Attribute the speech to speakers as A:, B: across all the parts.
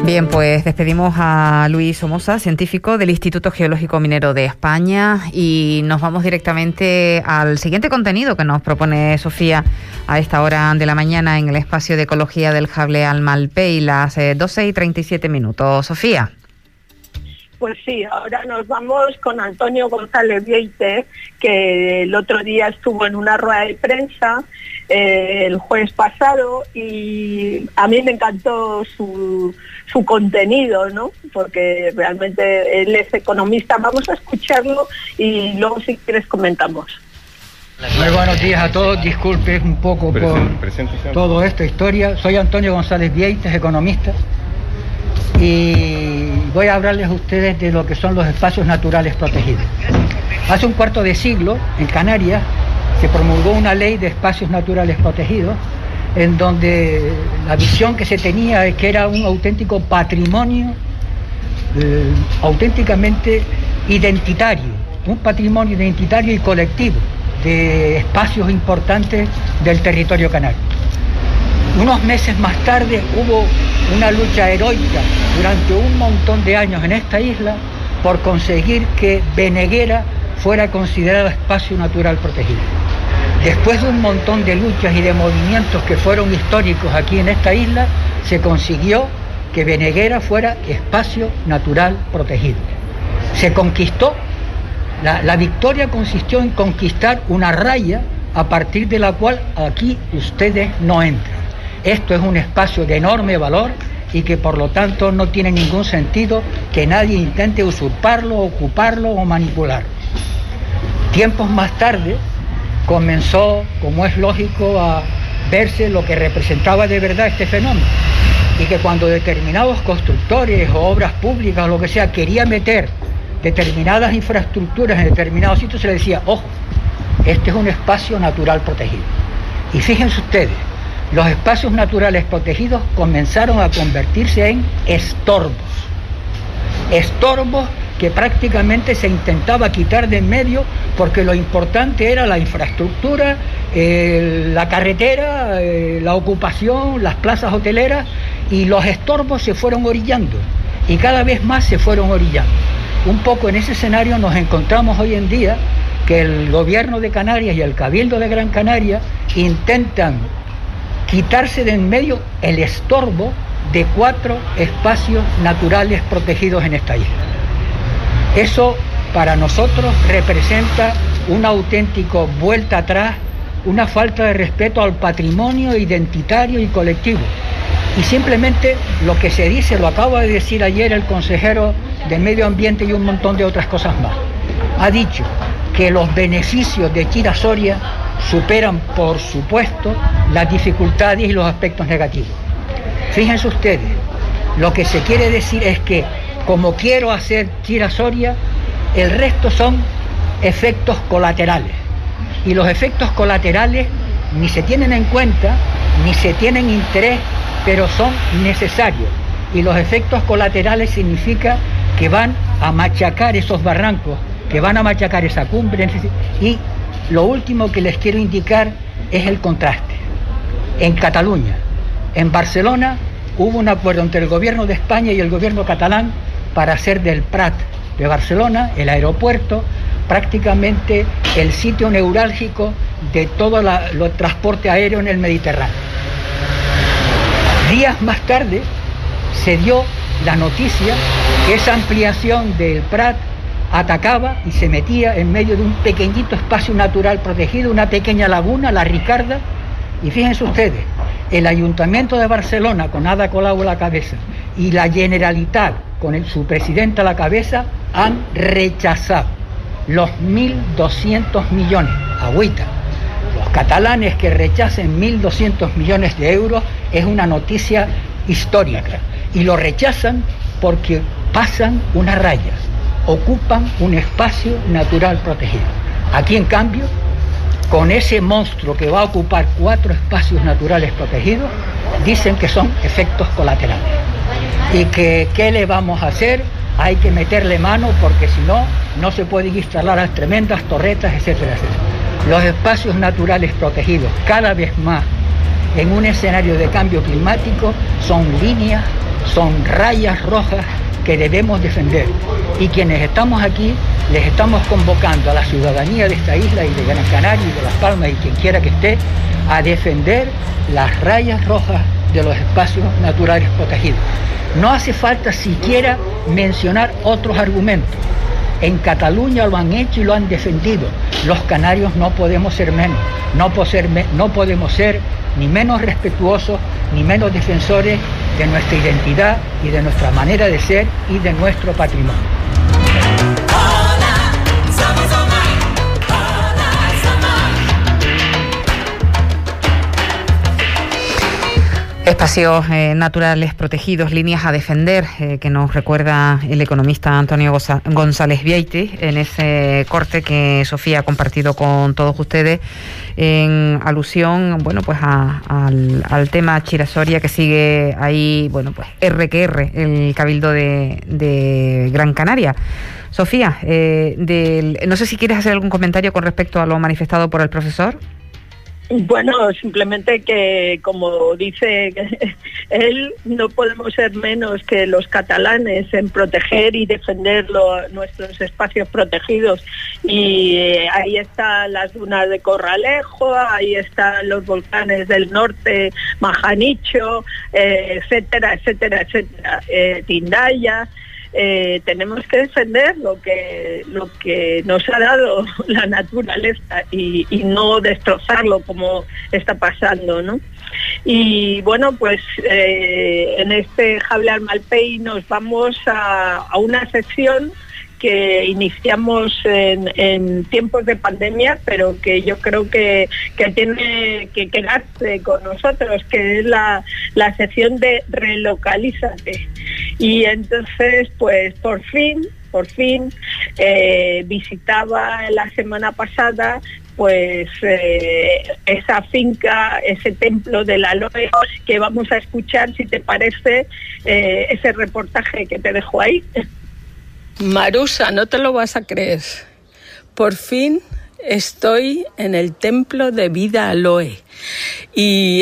A: Bien, pues despedimos a Luis Somoza, científico del Instituto Geológico Minero de España, y nos vamos directamente al siguiente contenido que nos propone Sofía a esta hora de la mañana en el espacio de ecología del Jable al Malpey, las 12:37. Sofía.
B: Pues sí, ahora nos vamos con Antonio González Vieites, que el otro día estuvo en una rueda de prensa el jueves pasado, y a mí me encantó su contenido, ¿no? Porque realmente él es economista. Vamos a escucharlo y luego, si quieres, comentamos.
C: Muy buenos días a todos. Disculpen un poco por toda esta historia. Soy Antonio González Vieites, economista, y voy a hablarles a ustedes de lo que son los espacios naturales protegidos. Hace un cuarto de siglo, en Canarias, se promulgó una ley de espacios naturales protegidos, en donde la visión que se tenía es que era un auténtico patrimonio auténticamente identitario, un patrimonio identitario y colectivo de espacios importantes del territorio canario. Unos meses más tarde hubo una lucha heroica durante un montón de años en esta isla por conseguir que Veneguera fuera considerado espacio natural protegido. Después de un montón de luchas y de movimientos que fueron históricos aquí en esta isla, se consiguió que Veneguera fuera espacio natural protegido. Se conquistó, la victoria consistió en conquistar una raya a partir de la cual aquí ustedes no entran. Esto es un espacio de enorme valor y que por lo tanto no tiene ningún sentido que nadie intente usurparlo, ocuparlo o manipularlo. Tiempos más tarde comenzó, como es lógico, a verse lo que representaba de verdad este fenómeno, y que cuando determinados constructores o obras públicas o lo que sea querían meter determinadas infraestructuras en determinados sitios, se les decía: ojo, este es un espacio natural protegido. Y fíjense ustedes, los espacios naturales protegidos comenzaron a convertirse en estorbos que prácticamente se intentaba quitar de en medio, porque lo importante era la infraestructura, la carretera, la ocupación, las plazas hoteleras, y los estorbos se fueron orillando, y cada vez más se fueron orillando. Un poco en ese escenario nos encontramos hoy en día, que el gobierno de Canarias y el Cabildo de Gran Canaria intentan quitarse de en medio el estorbo de 4 espacios naturales protegidos en esta isla. Eso para nosotros representa una auténtica vuelta atrás, una falta de respeto al patrimonio identitario y colectivo. Y simplemente lo que se dice, lo acaba de decir ayer el consejero de Medio Ambiente y un montón de otras cosas más. Ha dicho que los beneficios de Chira-Soria superan, por supuesto, las dificultades y los aspectos negativos. Fíjense ustedes, lo que se quiere decir es que, como quiero hacer Chira-Soria, el resto son efectos colaterales. Y los efectos colaterales ni se tienen en cuenta, ni se tienen interés, pero son necesarios. Y los efectos colaterales significa que van a machacar esos barrancos, que van a machacar esa cumbre. Y lo último que les quiero indicar es el contraste. En Cataluña, en Barcelona, hubo un acuerdo entre el gobierno de España y el gobierno catalán para hacer del Prat de Barcelona, el aeropuerto, prácticamente el sitio neurálgico de todo el transporte aéreo en el Mediterráneo. Días más tarde se dio la noticia que esa ampliación del Prat atacaba y se metía en medio de un pequeñito espacio natural protegido, una pequeña laguna, la Ricarda, y fíjense ustedes, el Ayuntamiento de Barcelona, con Ada Colau a la cabeza, y la Generalitat, con su presidente a la cabeza, han rechazado los 1.200 millones, agüita. Los catalanes que rechacen 1.200 millones de euros es una noticia histórica, y lo rechazan porque pasan unas rayas, ocupan un espacio natural protegido. Aquí, en cambio, con ese monstruo que va a ocupar 4 espacios naturales protegidos, dicen que son efectos colaterales. Y que, ¿qué le vamos a hacer? Hay que meterle mano, porque si no, no se pueden instalar las tremendas torretas, etcétera, etcétera. Los espacios naturales protegidos, cada vez más en un escenario de cambio climático, son líneas, son rayas rojas que debemos defender. Y quienes estamos aquí, les estamos convocando a la ciudadanía de esta isla y de Gran Canaria y de Las Palmas y quien quiera que esté, a defender las rayas rojas de los espacios naturales protegidos. No hace falta siquiera mencionar otros argumentos. En Cataluña lo han hecho y lo han defendido. Los canarios no podemos ser menos, no podemos ser ni menos respetuosos ni menos defensores de nuestra identidad y de nuestra manera de ser y de nuestro patrimonio.
A: Espacios naturales protegidos, líneas a defender, que nos recuerda el economista Antonio González Vieytes en ese corte que Sofía ha compartido con todos ustedes en alusión, bueno, pues al tema Chira-Soria, que sigue ahí, bueno, pues R, el Cabildo de Gran Canaria. Sofía, no sé si quieres hacer algún comentario con respecto a lo manifestado por el profesor.
B: Bueno, simplemente que, como dice él, no podemos ser menos que los catalanes en proteger y defender nuestros espacios protegidos. Y ahí están las dunas de Corralejo, ahí están los volcanes del norte, Majanicho, etcétera, etcétera, etcétera, Tindaya. Tenemos que defender lo que nos ha dado la naturaleza y no destrozarlo como está pasando, ¿no? Y bueno, pues en este Jablear Malpey nos vamos a una sección que iniciamos en tiempos de pandemia, pero que yo creo que tiene que quedarse con nosotros, que es la sección de Relocalízate. Y entonces, pues por fin, visitaba la semana pasada pues esa finca, ese templo de la Aloe, que vamos a escuchar, si te parece, ese reportaje que te dejo ahí.
D: Marusa, no te lo vas a creer. Por fin estoy en el templo de Vida Aloe. Y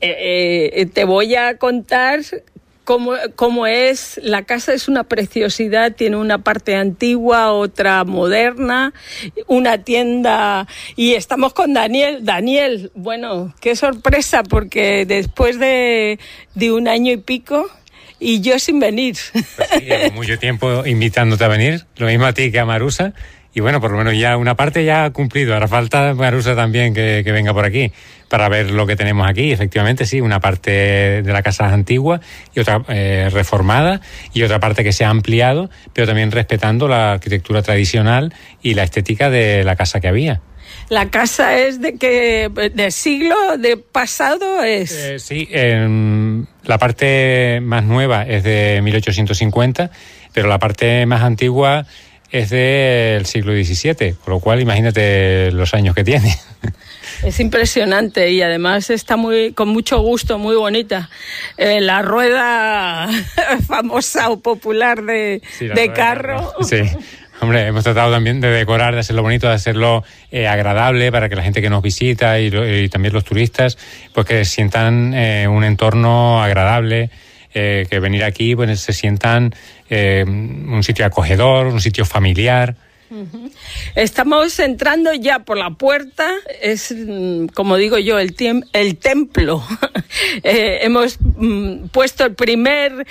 D: te voy a contar cómo es. La casa es una preciosidad, tiene una parte antigua, otra moderna, una tienda, y estamos con Daniel. Daniel, bueno, qué sorpresa, porque después de 1 año y pico, y yo sin venir.
E: Pues sí, llevo mucho tiempo invitándote a venir, lo mismo a ti que a Marusa, y bueno, por lo menos ya una parte ya ha cumplido. Ahora falta Marusa también que venga por aquí para ver lo que tenemos aquí. Efectivamente, sí, una parte de la casa es antigua y otra reformada, y otra parte que se ha ampliado, pero también respetando la arquitectura tradicional y la estética de la casa que había.
D: ¿La casa es de siglo de pasado?
E: Sí, la parte más nueva es de 1850, pero la parte más antigua es del siglo XVII, con lo cual imagínate los años que tiene.
D: Es impresionante, y además está con mucho gusto, muy bonita. La rueda famosa o popular de carro.
E: Sí. Hombre, hemos tratado también de decorar, de hacerlo bonito, de hacerlo agradable para que la gente que nos visita y también los turistas, pues que sientan un entorno agradable, que venir aquí pues se sientan un sitio acogedor, un sitio familiar.
D: Estamos entrando ya por la puerta, es, como digo yo, el templo. Hemos puesto el primer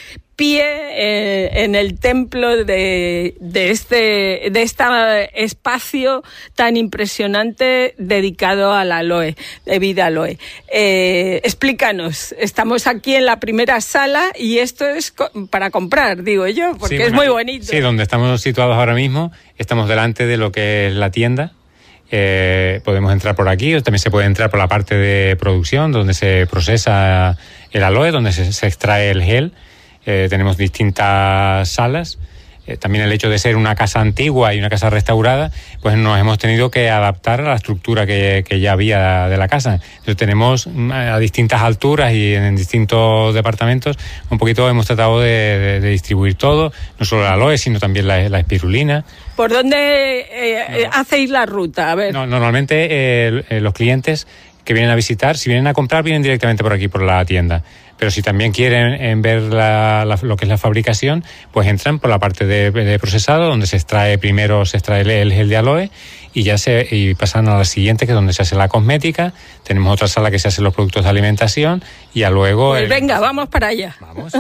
D: pie en el templo de este espacio tan impresionante dedicado a la aloe, de Vida Aloe. Explícanos, estamos aquí en la primera sala y esto es para comprar, digo yo, porque sí, es muy bonito.
E: Sí, donde estamos situados ahora mismo, estamos delante de lo que es la tienda. Podemos entrar por aquí, o también se puede entrar por la parte de producción, donde se procesa el aloe, donde se extrae el gel. Tenemos distintas salas. También el hecho de ser una casa antigua y una casa restaurada, pues nos hemos tenido que adaptar a la estructura que ya había de la casa. Entonces tenemos a distintas alturas y en distintos departamentos, un poquito hemos tratado de distribuir todo, no solo la aloe, sino también la espirulina.
D: ¿Por dónde hacéis la ruta? A ver.
E: No, normalmente los clientes que vienen a visitar, si vienen a comprar, vienen directamente por aquí, por la tienda. pero si también quieren ver lo que es la fabricación, pues entran por la parte de procesado, donde primero se extrae el gel de aloe y pasan a la siguiente, que es donde se hace la cosmética. Tenemos otra sala que se hacen los productos de alimentación y ya luego...
D: Pues venga, vamos para allá.
E: Vamos.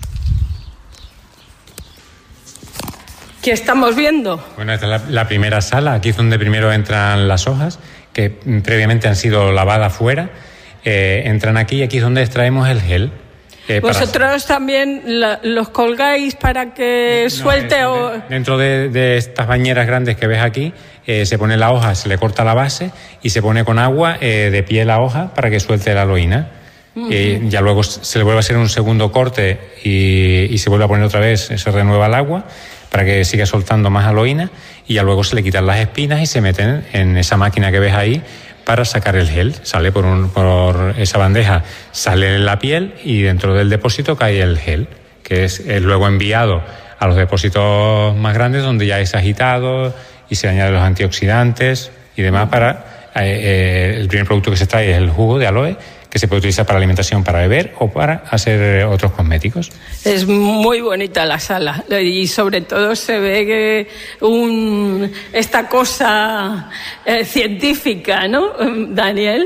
D: ¿Qué estamos viendo?
E: Bueno, esta es la primera sala. Aquí es donde primero entran las hojas, que previamente han sido lavadas fuera. Entran aquí y aquí es donde extraemos el gel.
D: ¿Vosotros también los colgáis para que suelte?
E: Dentro de estas bañeras grandes que ves aquí, se pone la hoja, se le corta la base y se pone con agua de pie la hoja para que suelte la aloína. Ya luego se le vuelve a hacer un segundo corte y se vuelve a poner otra vez, se renueva el agua para que siga soltando más aloína, y ya luego se le quitan las espinas y se meten en esa máquina que ves ahí para sacar el gel. Sale por esa bandeja, sale la piel y dentro del depósito cae el gel, que es luego enviado a los depósitos más grandes, donde ya es agitado y se añaden los antioxidantes y demás para... el primer producto que se trae es el jugo de aloe, que se puede utilizar para alimentación, para beber o para hacer otros cosméticos.
D: Es muy bonita la sala y sobre todo se ve que esta cosa científica, ¿no, Daniel?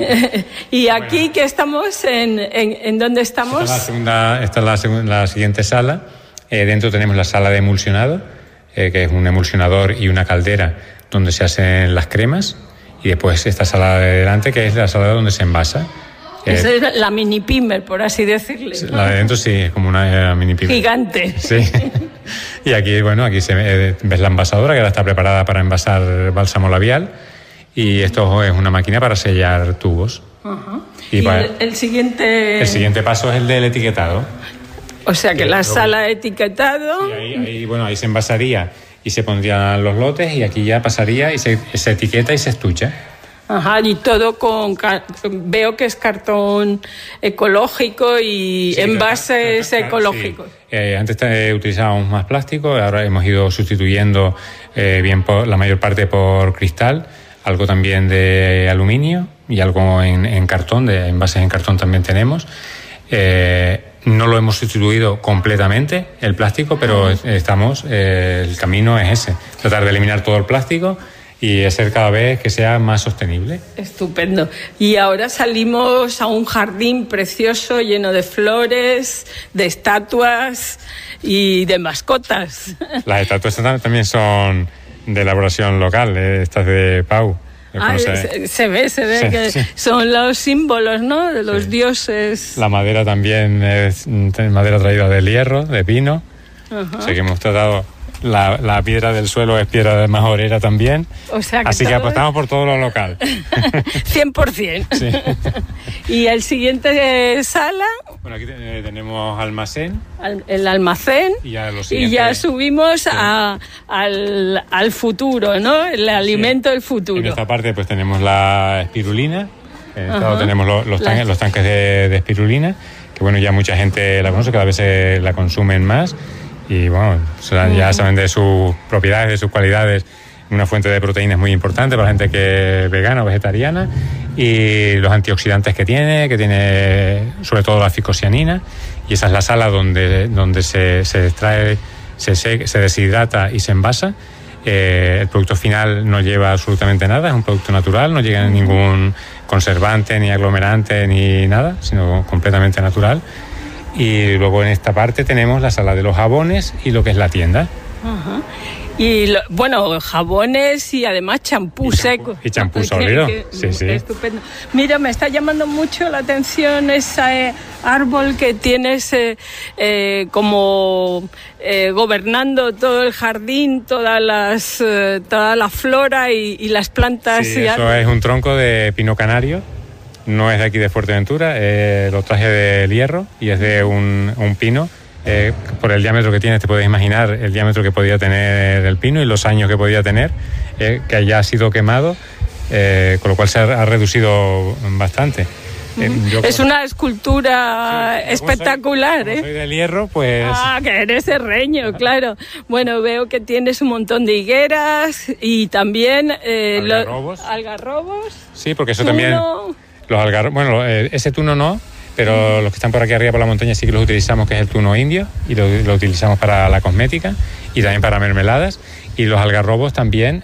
D: Y aquí que estamos, ¿en dónde estamos?
E: Esta es la siguiente sala. Dentro tenemos la sala de emulsionado, que es un emulsionador y una caldera donde se hacen las cremas, y después esta sala de delante, que es la sala donde se envasa.
D: Esa es la mini pimer, por así decirle.
E: La de dentro sí, es como una mini pimer.
D: Gigante.
E: Sí. Y aquí, ves la envasadora, que ahora está preparada para envasar bálsamo labial, y esto es una máquina para sellar tubos.
D: Uh-huh. Y el siguiente...
E: El siguiente paso es el del etiquetado.
D: O sea que la sala de etiquetado...
E: Sí, ahí se envasaría y se pondrían los lotes, y aquí ya pasaría y se etiqueta y se estucha.
D: Ajá, y todo veo que es cartón ecológico y envases ecológicos.
E: Sí. Antes utilizábamos más plástico, ahora hemos ido sustituyendo la mayor parte por cristal, algo también de aluminio y algo en cartón, de envases en cartón también tenemos. No lo hemos sustituido completamente, el plástico, pero el camino es ese, tratar de eliminar todo el plástico y hacer cada vez que sea más sostenible.
D: Estupendo. Y ahora salimos a un jardín precioso, lleno de flores, de estatuas y de mascotas.
E: Las estatuas también son de elaboración local, estas de Pau.
D: Se ve que sí. Son los símbolos, ¿no?, de los dioses.
E: La madera también es madera traída del hierro, de pino.
D: Uh-huh.
E: Así que hemos tratado... La piedra del suelo es piedra de majorera también.
D: O sea que
E: así que apostamos por todo lo local.
D: 100%. Sí. ¿Y el siguiente sala?
E: Bueno, aquí tenemos almacén.
D: El almacén.
E: Y
D: ya subimos al futuro, ¿no? El alimento del futuro.
E: En esta parte pues tenemos la espirulina. En este lado tenemos los tanques de espirulina, que bueno, ya mucha gente la conoce, cada vez se la consumen más. Y bueno, ya saben de sus propiedades, de sus cualidades. Una fuente de proteínas muy importante para la gente que es vegana o vegetariana, y los antioxidantes que tiene sobre todo la ficocianina. Y esa es la sala donde se extrae, se deshidrata y se envasa. El producto final no lleva absolutamente nada, es un producto natural, no llega ningún conservante, ni aglomerante, ni nada, sino completamente natural. Y luego en esta parte tenemos la sala de los jabones y lo que es la tienda.
D: Uh-huh. Y jabones y además champú seco.
E: Y champú sólido. Sí.
D: Estupendo. Mira, me está llamando mucho la atención ese árbol que tienes como gobernando todo el jardín, toda la flora y las plantas.
E: Sí, eso es un tronco de pino canario. No es de aquí de Fuerteventura, lo traje del Hierro y es de un pino. Por el diámetro que tiene, te puedes imaginar el diámetro que podía tener el pino y los años que podía tener, que ya ha sido quemado, con lo cual se ha reducido bastante.
D: Es una escultura espectacular.
E: Como soy del Hierro, pues...
D: que eres serreño, claro. Bueno, veo que tienes un montón de higueras y también...
E: algarrobos.
D: Algarrobos.
E: Sí, porque eso también... Los algarrobos, ese tuno no, pero los que están por aquí arriba por la montaña sí que los utilizamos, que es el tuno indio, y lo utilizamos para la cosmética y también para mermeladas. Y los algarrobos también,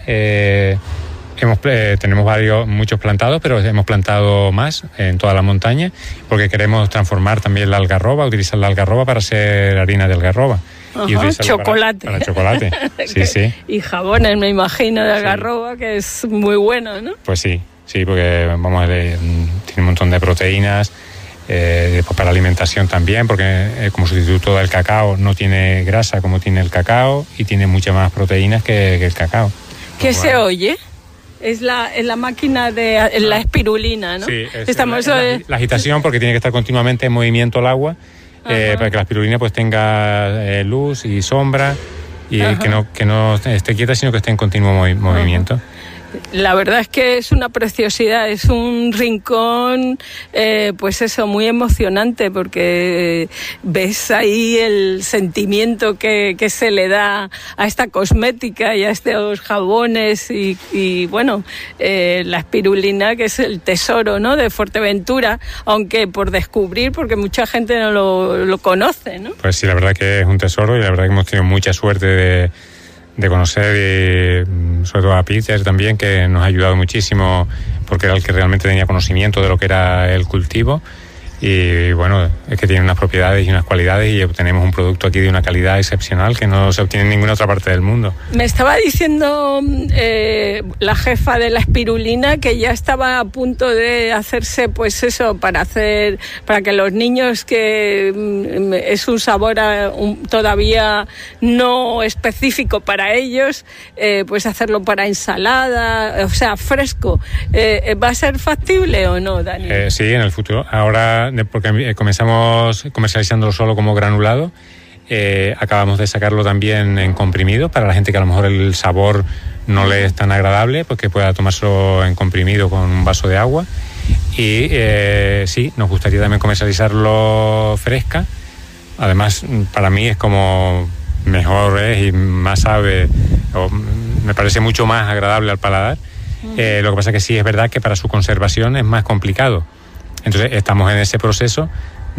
E: tenemos muchos plantados, pero hemos plantado más en toda la montaña porque queremos transformar también la algarroba, utilizar la algarroba para hacer harina de algarroba.
D: Ajá, y chocolate.
E: Para chocolate, sí.
D: Y jabones, me imagino, de algarroba, sí, que es muy bueno, ¿no?
E: Pues sí, porque tiene un montón de proteínas, después para alimentación también, porque como sustituto del cacao no tiene grasa como tiene el cacao y tiene muchas más proteínas que el cacao.
D: ¿Qué se oye? Es la máquina de la espirulina, ¿no? Sí,
E: la agitación, porque tiene que estar continuamente en movimiento el agua, para que la espirulina pues tenga luz y sombra y que no esté quieta, sino que esté en continuo movimiento.
D: La verdad es que es una preciosidad, es un rincón, pues eso, muy emocionante, porque ves ahí el sentimiento que se le da a esta cosmética y a estos jabones y bueno, la espirulina, que es el tesoro, ¿no?, de Fuerteventura, aunque por descubrir, porque mucha gente no lo conoce, ¿no?
E: Pues sí, la verdad que es un tesoro y la verdad que hemos tenido mucha suerte de conocer, sobre todo a Peter también, que nos ha ayudado muchísimo porque era el que realmente tenía conocimiento de lo que era el cultivo. Y bueno, es que tiene unas propiedades y unas cualidades y obtenemos un producto aquí de una calidad excepcional que no se obtiene en ninguna otra parte del mundo.
D: Me estaba diciendo la jefa de la espirulina que ya estaba a punto de hacerse, pues eso, para que los niños, que es un sabor todavía no específico para ellos, pues hacerlo para ensalada, o sea, fresco. ¿Va a ser factible o no, Dani?
E: Sí, en el futuro. Ahora, porque comenzamos comercializándolo solo como granulado, acabamos de sacarlo también en comprimido para la gente que a lo mejor el sabor no le es tan agradable, pues que pueda tomárselo en comprimido con un vaso de agua. Y sí, nos gustaría también comercializarlo fresca. Además, para mí es como mejor es y más sabe, me parece mucho más agradable al paladar. Lo que pasa es que sí es verdad que para su conservación es más complicado. Entonces estamos en ese proceso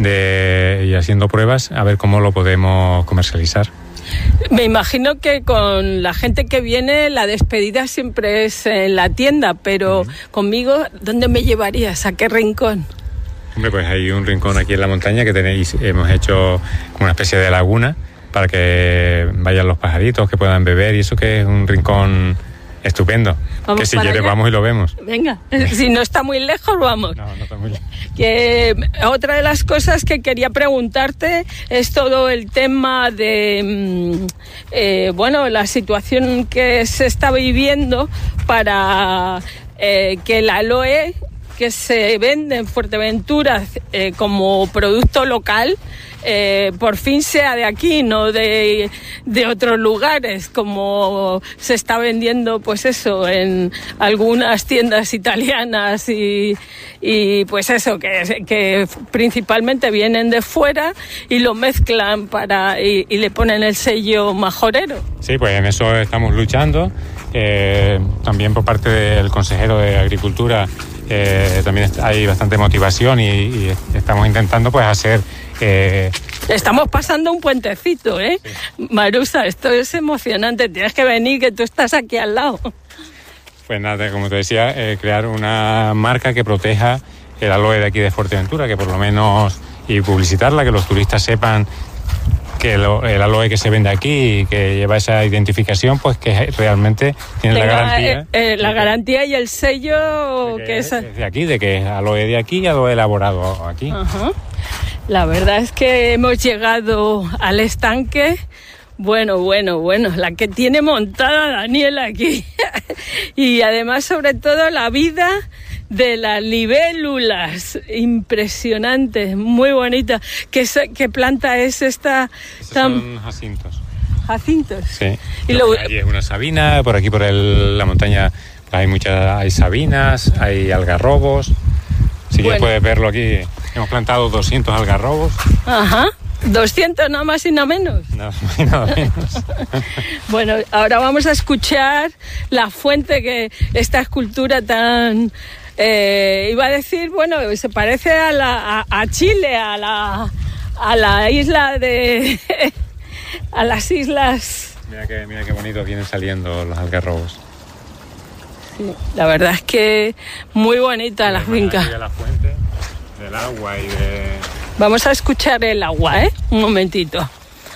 E: y haciendo pruebas a ver cómo lo podemos comercializar.
D: Me imagino que con la gente que viene la despedida siempre es en la tienda, pero conmigo, ¿dónde me llevarías? ¿A qué rincón?
E: Hombre, pues hay un rincón aquí en la montaña que hemos hecho como una especie de laguna para que vayan los pajaritos, que puedan beber, y eso que es un rincón estupendo. Que si quieres vamos y lo vemos.
D: Venga, si no está muy lejos, vamos.
E: No está muy lejos.
D: Que otra de las cosas que quería preguntarte es todo el tema de la situación que se está viviendo para que el aloe que se vende en Fuerteventura como producto local por fin sea de aquí, no de otros lugares, como se está vendiendo, pues eso, en algunas tiendas italianas y pues eso, que principalmente vienen de fuera y lo mezclan y le ponen el sello majorero.
E: Sí, pues en eso estamos luchando. También por parte del consejero de Agricultura también hay bastante motivación y estamos intentando pues hacer...
D: Estamos pasando un puentecito, ¿eh? Sí. Marusa, esto es emocionante, tienes que venir, que tú estás aquí al lado.
E: Pues nada, como te decía, crear una marca que proteja el aloe de aquí de Fuerteventura, que por lo menos, y publicitarla, que los turistas sepan que el aloe que se vende aquí y que lleva esa identificación, pues que realmente tiene la garantía.
D: La garantía y el sello que es
E: de aquí, de que es aloe de aquí y aloe elaborado aquí.
D: Ajá. La verdad es que hemos llegado al estanque. Bueno, la que tiene montada Daniela aquí. Y además, sobre todo, la vida de las libélulas. Impresionante, muy bonita. ¿Qué planta es esta?
E: Son jacintos.
D: ¿Jacintos?
E: Sí. Allí es una sabina, por aquí por la montaña hay sabinas, hay algarrobos. Si quieres puedes verlo aquí. Hemos plantado 200 algarrobos.
D: Ajá. 200 nada más y nada menos.
E: Nada más y nada menos.
D: Bueno, ahora vamos a escuchar la fuente, que esta escultura tan iba a decir, bueno, se parece a Chile, a la isla de... a las islas...
E: Mira qué bonitos vienen saliendo los algarrobos.
D: Sí, la verdad es que muy bonita la finca.
E: De la fuente, del agua y de...
D: Vamos a escuchar el agua, un momentito.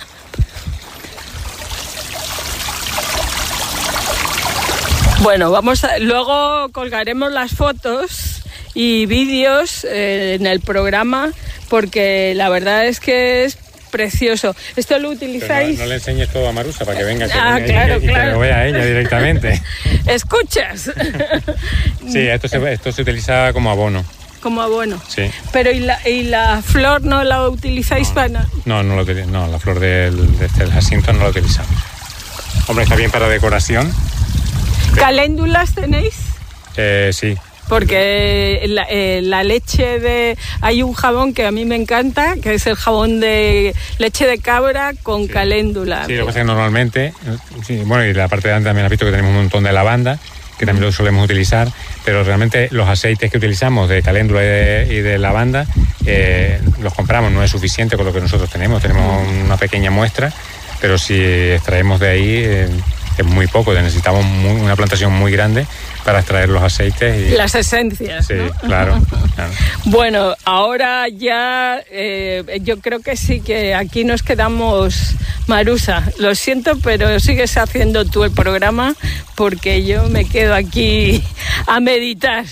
D: Bueno, luego colgaremos las fotos y vídeos en el programa, porque la verdad es que es precioso. ¿Esto lo utilizáis?
E: No le enseñes todo a Marusa para que venga,
D: claro.
E: Que lo vea ella directamente.
D: ¿Escuchas?
E: Sí, esto se utiliza como abono.
D: Como abono.
E: Sí.
D: Pero ¿y la flor no la utilizáis para...?
E: No, la flor del jacinto no la utilizamos. Hombre, está bien para decoración.
D: ¿Caléndulas tenéis?
E: Sí.
D: Porque la leche de... Hay un jabón que a mí me encanta, que es el jabón de leche de cabra con caléndula.
E: Sí, lo que pasa es que normalmente... Sí, bueno, y la parte de antes también has visto que tenemos un montón de lavanda, que también lo solemos utilizar, pero realmente los aceites que utilizamos de caléndula y de lavanda los compramos, no es suficiente con lo que nosotros tenemos una pequeña muestra, pero si extraemos de ahí es muy poco, necesitamos una plantación muy grande para extraer los aceites. Y...
D: Las esencias.
E: Sí,
D: ¿no?
E: claro.
D: Bueno, ahora ya yo creo que sí, que aquí nos quedamos. Marusa, lo siento, pero sigues haciendo tú el programa porque yo me quedo aquí a meditar.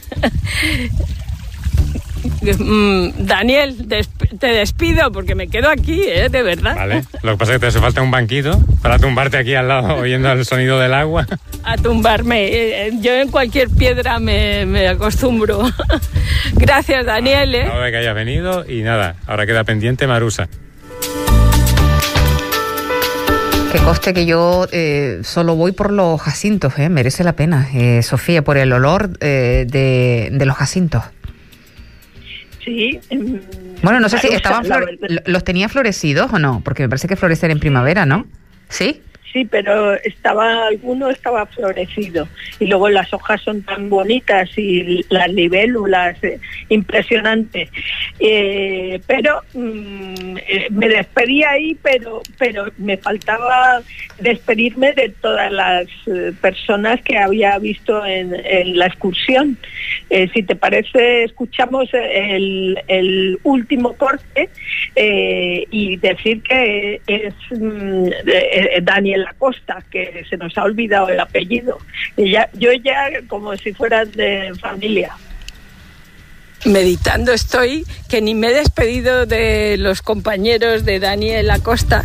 D: Daniel, te despido porque me quedo aquí, de verdad.
E: Vale, lo que pasa es que te hace falta un banquito para tumbarte aquí al lado oyendo el sonido del agua.
D: A tumbarme, yo en cualquier piedra me acostumbro. Gracias, Daniel.
E: No de que hayas venido y nada, ahora queda pendiente Marusa.
A: Que conste que yo solo voy por los jacintos, merece la pena, Sofía, por el olor de los jacintos.
B: Sí.
A: Bueno, no sé si los tenía florecidos o no, porque me parece que florecen en primavera, ¿no? ¿Sí?
B: Sí, pero alguno estaba florecido y luego las hojas son tan bonitas y las libélulas impresionantes. Pero me despedí ahí, pero me faltaba despedirme de todas las personas que había visto en la excursión. Si te parece, escuchamos el últmo corte y decir que es Daniel Acosta, que se nos ha olvidado el apellido. Yo ya como si fuera de familia.
D: Meditando estoy, que ni me he despedido de los compañeros de Daniel Acosta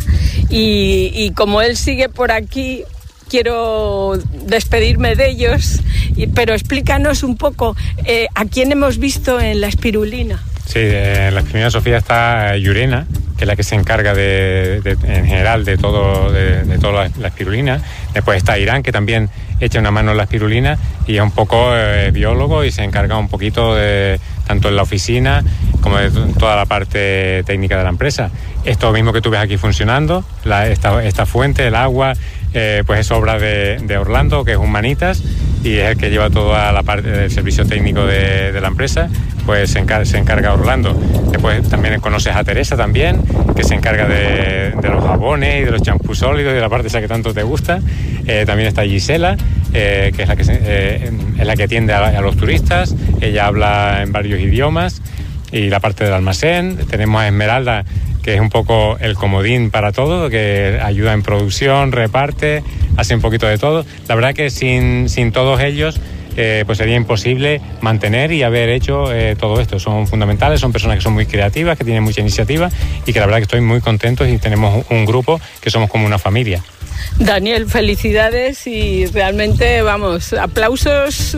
D: y como él sigue por aquí, quiero despedirme de ellos, pero explícanos un poco a quién hemos visto en la espirulina.
E: Sí, en la espirulina, Sofía, está Llurena, que es la que se encarga en general de toda la espirulina. Después está Irán, que también echa una mano en la espirulina y es un poco biólogo y se encarga un poquito tanto en la oficina como de toda la parte técnica de la empresa. Esto mismo que tú ves aquí funcionando, esta fuente, el agua, pues es obra de Orlando, que es Humanitas, y es el que lleva toda la parte del servicio técnico de la empresa, pues se encarga Orlando. Después también conoces a Teresa también, que se encarga de los jabones y de los champús sólidos y de la parte esa que tanto te gusta. También está Gisela, que es la que atiende a los turistas. Ella habla en varios idiomas. Y la parte del almacén. Tenemos a Esmeralda, que es un poco el comodín para todo, que ayuda en producción, reparte, hace un poquito de todo. La verdad que sin todos ellos pues sería imposible mantener y haber hecho todo esto. Son fundamentales, son personas que son muy creativas, que tienen mucha iniciativa y que la verdad que estoy muy contento y tenemos un grupo que somos como una familia.
D: Daniel, felicidades y realmente, vamos, aplausos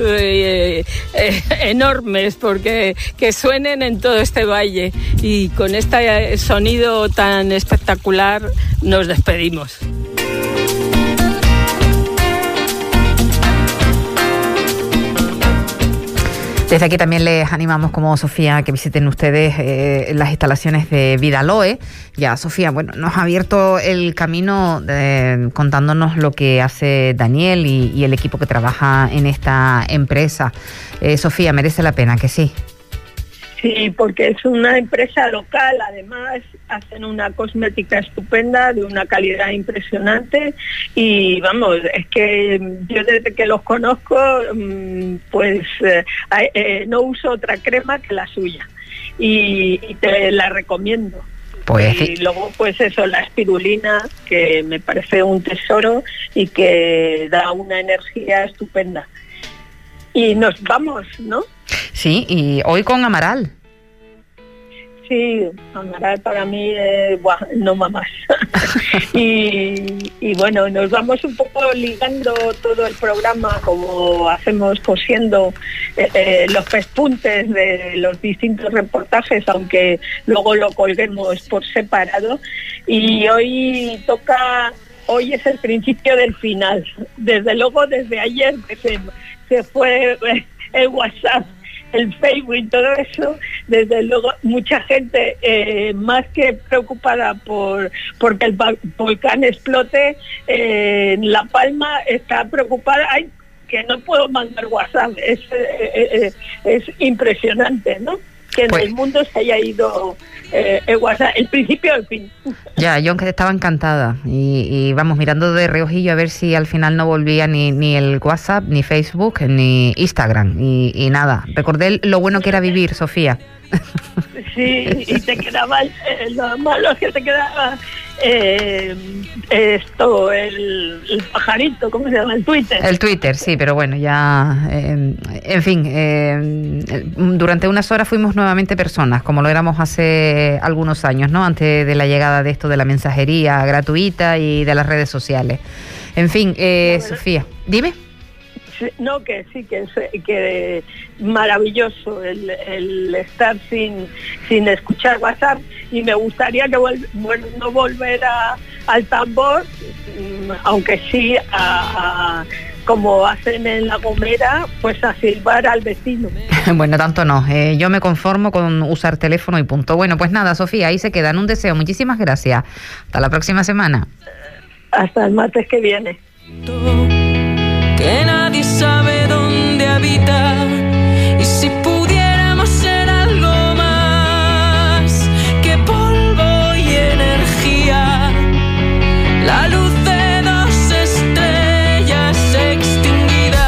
D: enormes porque que suenen en todo este valle y con este sonido tan espectacular nos despedimos.
A: Desde aquí también les animamos, como Sofía, a que visiten ustedes las instalaciones de Vidaloe. Ya Sofía, bueno, nos ha abierto el camino contándonos lo que hace Daniel y el equipo que trabaja en esta empresa. Sofía, merece la pena, que sí.
B: Sí, porque es una empresa local, además hacen una cosmética estupenda, de una calidad impresionante y vamos, es que yo desde que los conozco pues no uso otra crema que la suya y te la recomiendo.
A: Pues,
B: y luego pues eso, la espirulina, que me parece un tesoro y que da una energía estupenda. Y nos vamos, ¿no?
A: Sí, y hoy con Amaral.
B: Sí, Amaral para mí, no va más. y bueno, nos vamos un poco ligando todo el programa, como hacemos cosiendo los pespuntes de los distintos reportajes, aunque luego lo colguemos por separado. Y hoy es el principio del final. Desde luego, desde ayer que se fue el WhatsApp, el Facebook y todo eso, desde luego mucha gente más que preocupada porque el volcán explote en La Palma, está preocupada, que no puedo mandar WhatsApp. Es impresionante, ¿no? Que en el mundo se haya ido el WhatsApp, el principio al fin.
A: Ya, yo aunque estaba encantada y vamos mirando de reojillo a ver si al final no volvía ni el WhatsApp, ni Facebook, ni Instagram y nada. Recordé lo bueno que era vivir, Sofía.
B: Sí, y te quedaba lo malo es que te quedaba el pajarito, ¿cómo se llama? El Twitter.
A: El Twitter, sí, pero bueno, ya, en fin, durante unas horas fuimos nuevamente personas, como lo éramos hace algunos años, ¿no? Antes de la llegada de esto de la mensajería gratuita y de las redes sociales. En fin, Sofía, dime.
B: No, que sí, que maravilloso el estar sin escuchar WhatsApp, y me gustaría que no volver al tambor, aunque sí como hacen en La Gomera, pues a silbar al vecino.
A: Bueno, tanto no, yo me conformo con usar teléfono y punto. Bueno, pues nada, Sofía, ahí se quedan. Un deseo, muchísimas gracias. Hasta la próxima semana.
B: Hasta el martes que viene.
F: Que nadie sabe dónde habita, y si pudiéramos ser algo más que polvo y energía, la luz de dos estrellas extinguidas.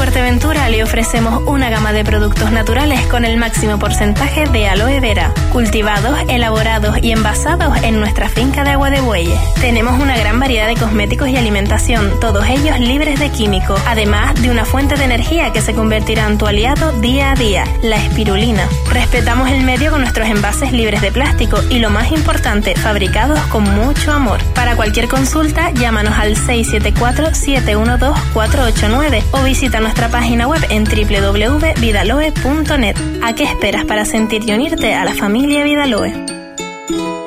G: Fuerteventura le ofrecemos una gama de productos naturales con el máximo porcentaje de aloe vera, cultivados, elaborados y envasados en nuestra finca de Agua de Bueyes. Tenemos una gran variedad de cosméticos y alimentación, todos ellos libres de químicos, además de una fuente de energía que se convertirá en tu aliado día a día, la espirulina. Respetamos el medio con nuestros envases libres de plástico y, lo más importante, fabricados con mucho amor. Para cualquier consulta, llámanos al 674-712-489 o visita nuestra página web en www.vidaloe.net. ¿A qué esperas para sentir y unirte a la familia Vidaloe?